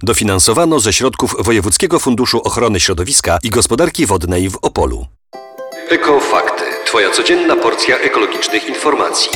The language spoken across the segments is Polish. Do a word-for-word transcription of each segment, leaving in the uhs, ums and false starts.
Dofinansowano ze środków Wojewódzkiego Funduszu Ochrony Środowiska i Gospodarki Wodnej w Opolu. Ekofakty. Twoja codzienna porcja ekologicznych informacji.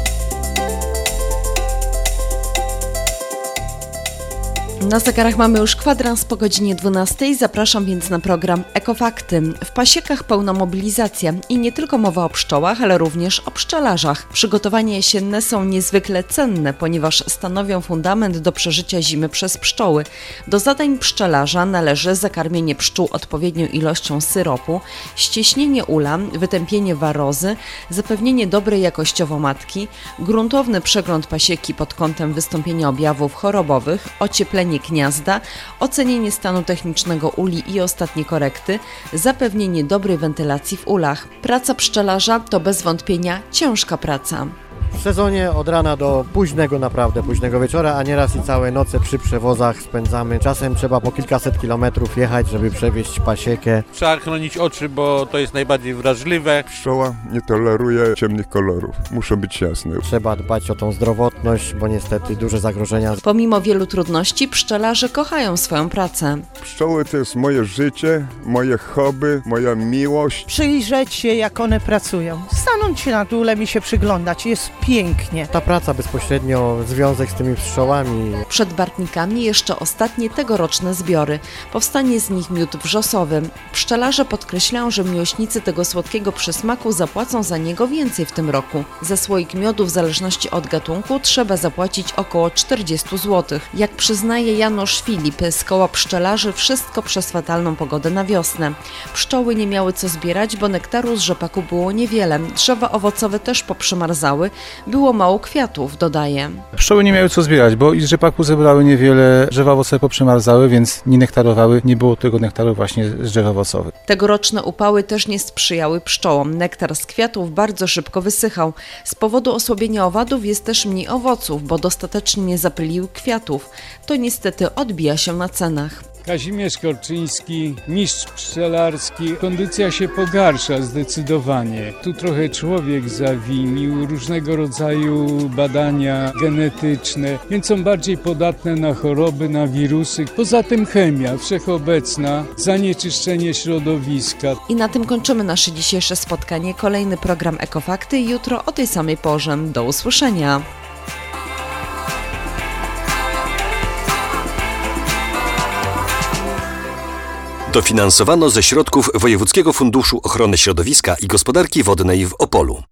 Na zegarach mamy już kwadrans po godzinie dwunastej. Zapraszam więc na program Ekofakty. W pasiekach pełna mobilizacja i nie tylko mowa o pszczołach, ale również o pszczelarzach. Przygotowania jesienne są niezwykle cenne, ponieważ stanowią fundament do przeżycia zimy przez pszczoły. Do zadań pszczelarza należy zakarmienie pszczół odpowiednią ilością syropu, ścieśnienie ula, wytępienie warozy, zapewnienie dobrej jakościowo matki, gruntowny przegląd pasieki pod kątem wystąpienia objawów chorobowych, ocieplenie gniazda, ocenienie stanu technicznego uli i ostatnie korekty, zapewnienie dobrej wentylacji w ulach. Praca pszczelarza to bez wątpienia ciężka praca. W sezonie od rana do późnego, naprawdę późnego wieczora, a nieraz i całe noce przy przewozach spędzamy. Czasem trzeba po kilkaset kilometrów jechać, żeby przewieźć pasiekę. Trzeba chronić oczy, bo to jest najbardziej wrażliwe. Pszczoła nie toleruje ciemnych kolorów, muszą być jasne. Trzeba dbać o tą zdrowotność, bo niestety duże zagrożenia. Pomimo wielu trudności pszczelarze kochają swoją pracę. Pszczoły to jest moje życie, moje hobby, moja miłość. Przyjrzeć się, jak one pracują. Stanąć się nad ulem i się przyglądać. Jest pięknie. Ta praca bezpośrednio, związek z tymi pszczołami. Przed Bartnikami jeszcze ostatnie tegoroczne zbiory. Powstanie z nich miód wrzosowy. Pszczelarze podkreślają, że miłośnicy tego słodkiego przysmaku zapłacą za niego więcej w tym roku. Za słoik miodu w zależności od gatunku trzeba zapłacić około czterdzieści złotych. Jak przyznaje Janusz Filip z koła pszczelarzy, wszystko przez fatalną pogodę na wiosnę. Pszczoły nie miały co zbierać, bo nektaru z rzepaku było niewiele. Drzewa owocowe też poprzymarzały. Było mało kwiatów, dodaje. Pszczoły nie miały co zbierać, bo i z rzepaku zebrały niewiele, drzewa owocowe poprzymarzały, więc nie nektarowały, nie było tego nektaru właśnie z drzew owocowych. Tegoroczne upały też nie sprzyjały pszczołom. Nektar z kwiatów bardzo szybko wysychał. Z powodu osłabienia owadów jest też mniej owoców, bo dostatecznie nie zapyliły kwiatów. To niestety odbija się na cenach. Kazimierz Korczyński, mistrz pszczelarski. Kondycja się pogarsza zdecydowanie. Tu trochę człowiek zawinił, różnego rodzaju badania genetyczne, więc są bardziej podatne na choroby, na wirusy. Poza tym chemia wszechobecna, zanieczyszczenie środowiska. I na tym kończymy nasze dzisiejsze spotkanie. Kolejny program Ekofakty jutro o tej samej porze. Do usłyszenia. Dofinansowano ze środków Wojewódzkiego Funduszu Ochrony Środowiska i Gospodarki Wodnej w Opolu.